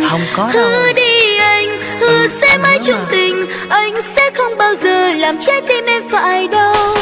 Không có đâu. Hứa đi anh, hứa sẽ mãi chung tình. Anh sẽ không bao giờ làm trái tim em phải đâu.